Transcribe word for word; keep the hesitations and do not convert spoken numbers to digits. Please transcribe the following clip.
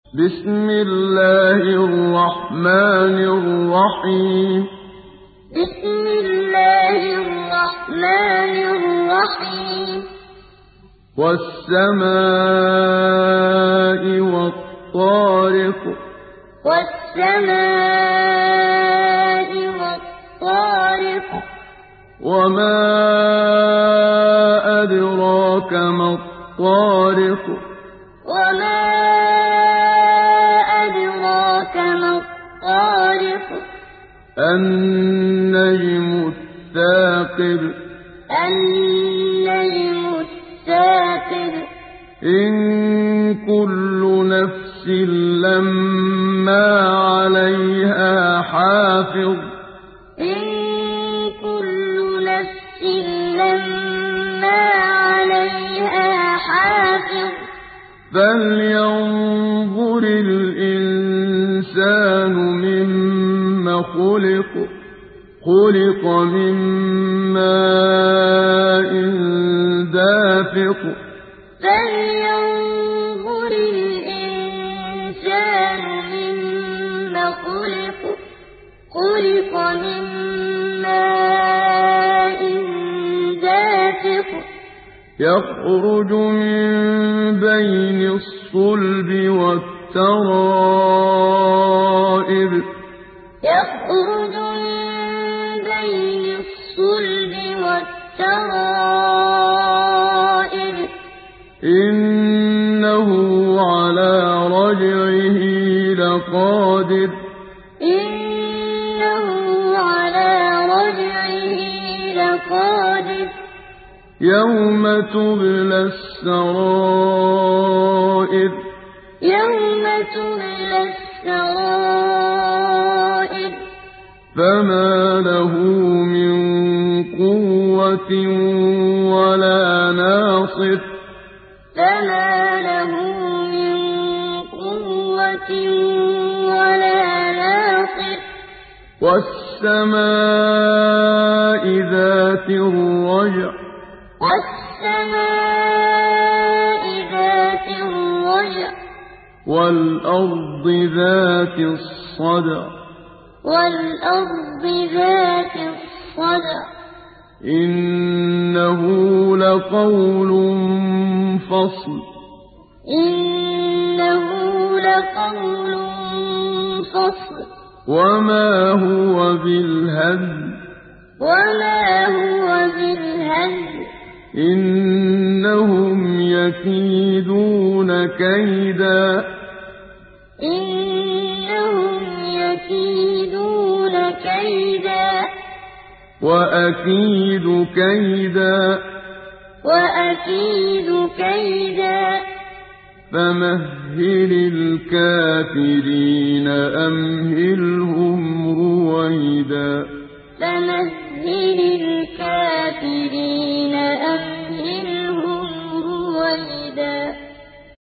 بسم الله الرحمن الرحيم بسم الله الرحمن الرحيم والسماء والطارق والسماء والطارق وما أدراك ما الطارق وما أدراك ما الطارق النجم الثاقب النجم الثاقب إن كل نفس لما عليها حافظ إن كل نفس لما عليها حافظ فلينظر الإنسان مما خلق خلق من ماء دافق فلينظر الإنسان مما خلق خلق من ماء دافق يخرج من بين الصلب والترائب يخرج من بين الصلب والترائب إنه على رجعه لقادر إنه على رجعه لقادر يوم تبلى السرائر يوم تبلى السرائر فما له من قوة ولا ناصر فما له من قوة ولا ناصر والسماء ذات الرجع والسماء ذات الرجع والأرض ذات الصدع والأرض ذات الصدع إنه لقول فصل إنه لقول فصل وما هو بالهزل وما هو بالهزل إنهم يكيدون كيدا إنهم يكيدون كيدا وأكيد كيدا وأكيد كيدا فمهل الكافرين أمهلهم رويدا فمهل الكافرين